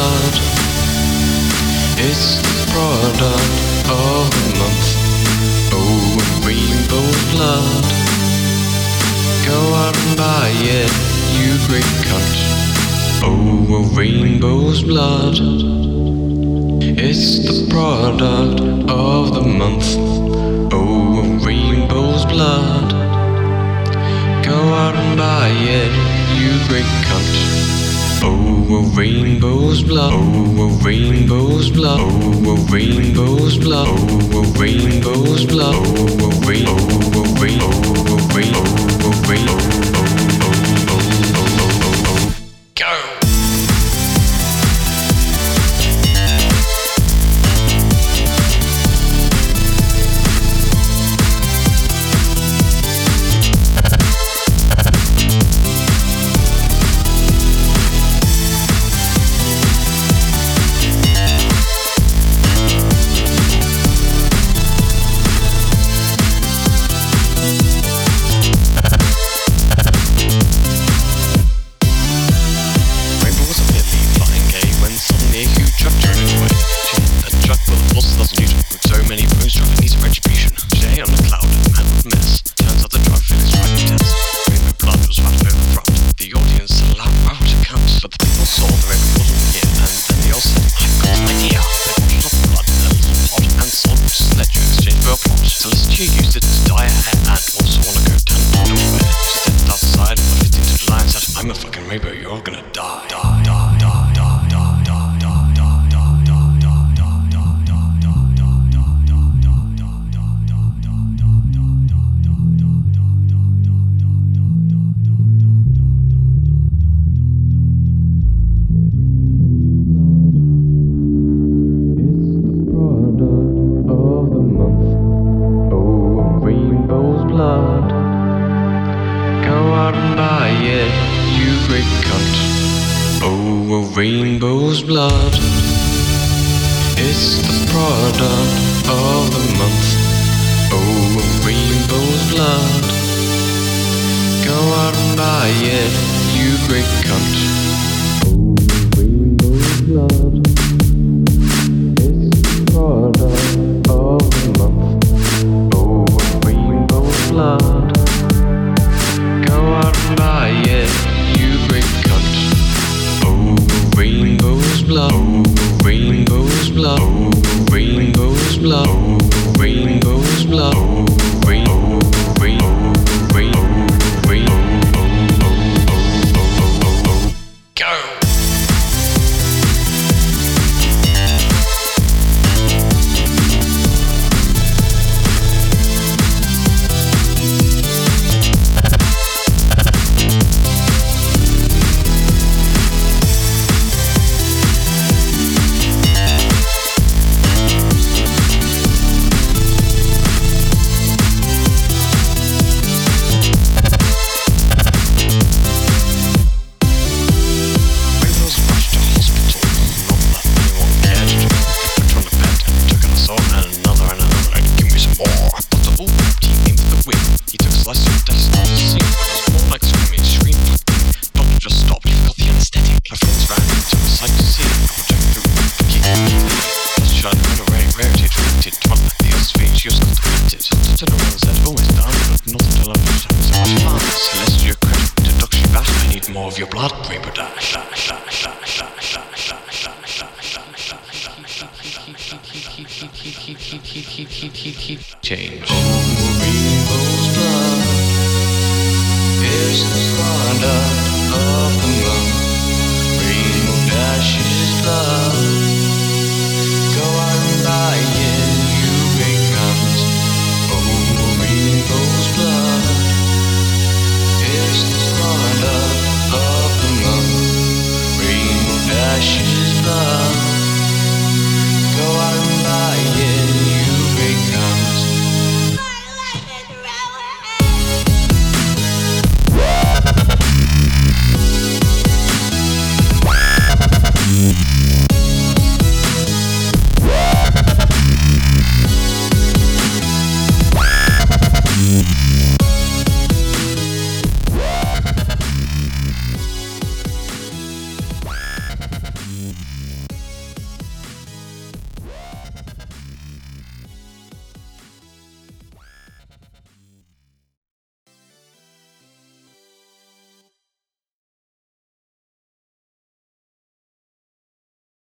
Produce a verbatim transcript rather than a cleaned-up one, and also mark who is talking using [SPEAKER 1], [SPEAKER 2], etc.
[SPEAKER 1] blood. It's the product of the month. Oh, a rainbow's blood. Go out and buy it, you great cunt. Oh, a rainbow's blood. It's the product of the month. Oh, a rainbow's blood. Go out and buy it, you great cunt. Oh, a rainbow's blood. Oh, a rainbow's blood. Oh, a rainbow's blood. Oh, a rainbow's blood. Oh, a rain. Oh, a rain. Oh, a rain. Oh, a rain. Oh, oh, oh, oh, oh, oh, oh. Go. Rainbow's blood. It's the product of the month. Oh, a rainbow's blood. Go out and buy it, you great cunt. Oh, rainbow's blood. It's the product of the month. Oh, a rainbow's blood. Go out and buy it, you great cunt. Rainbow's blood, oh, rainbow's blood, oh, rainbow's blood, oh, rainbow's blood, oh, rain, oh, rain, oh, rain, oh, rain, oh, oh, oh, oh, oh, oh, go. More of your blood, Rainbow Dash. Change. Oh, rainbow's blood is the product